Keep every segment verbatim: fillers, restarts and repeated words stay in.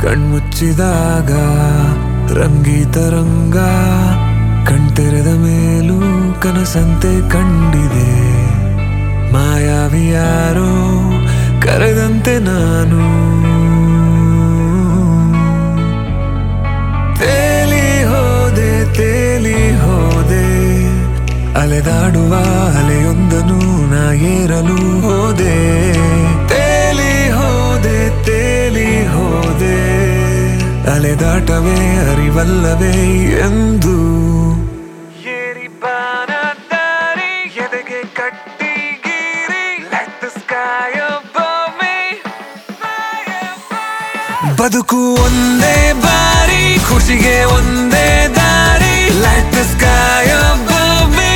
ಕಣ್ಮುಚ್ಚಿದಾಗ ರಂಗೀತ ರಂಗ ಕಣ್ತೆರೆದ ಮೇಲೂ ಕನಸಂತೆ ಕಂಡಿದೆ ಮಾಯಾವಿ ಯಾರೋ ಕರೆದಂತೆ ನಾನು ತೇಲಿ ಹೋದೆ ತೇಲಿ ಹೋದೆ ಅಲೆದಾಡುವ ಅಲೆಯೊಂದನು ನಾ ಏರಲು ಹೋದೆ ತೇಲಿ ಹೋದೆ ತೇಲಿ ಹೋದೆ ಅಲೆದಾಟವೇ ಅರಿವಲ್ಲವೇ ಎಂದು ಏರಿ ಬಾನ ದಾರಿ ಎದೆಗೆ ಕಟ್ಟಿ ಗೀರಿ Let the sky above me ಬದುಕು ಒಂದೇ ಬಾರಿ ಖುಷಿಗೆ ಒಂದೇ ದಾರಿ Let the sky above me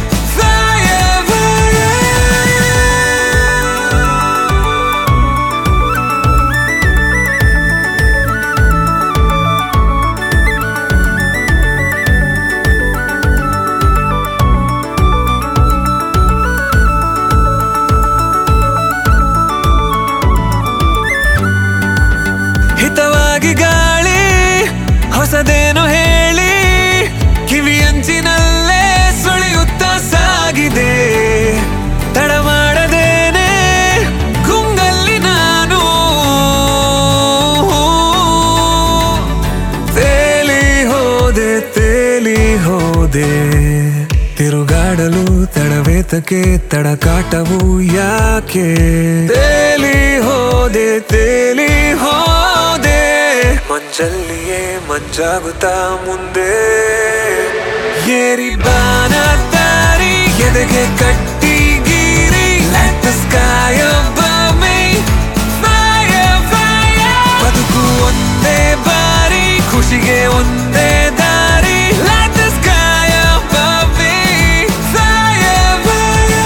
ಹಿತವಾಗಿ ಗಾಳಿ ಹೊಸದೇನು ಹೇಳಿ ಕಿವಿಯಂಚಿನಲ್ಲೇ ಸುಳಿಯುತ್ತ ಸಾಗಿದೆ ತಡ ಮಾಡದೇನೆ ಗುಂಗಲ್ಲಿ ನಾನು ತೇಲಿ ಹೋದೆ ತೇಲಿ ಹೋದೆ ತಿರುಗಾಡಲು ತಡವೇತಕ್ಕೆ ತಡಕಾಟವು ಯಾಕೆ ತೇಲಿ ಹೋದೆ ತೇಲಿ ಹೋದೆ ಮಂಜಲ್ಲಿಯೇ ಮಂಜಾಗುತ್ತಾ ಮುಂದೆ ಏರಿ ಬಾನ ದಾರಿ ಎದೆಗೆ ಕಟ್ಟಿ ಗೀರಿ Let the sky above me fire fire ಬದುಕು ಒಂದೇ ಬಾರಿ ಖುಷಿಗೆ ಒಂದೇ ದಾರಿ Let the sky above me fire fire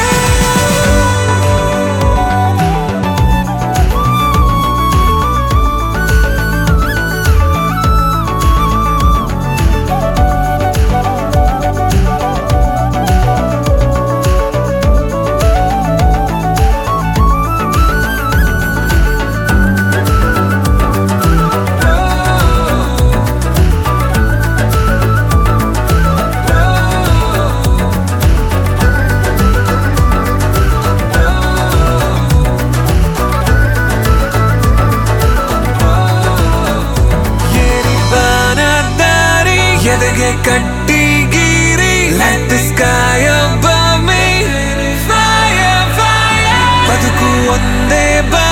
ಎದೆಗೆ ಕಟ್ಟಿ ಗೀರಿ Let the sky above me fire fire ಬದುಕು ಒಂದೇ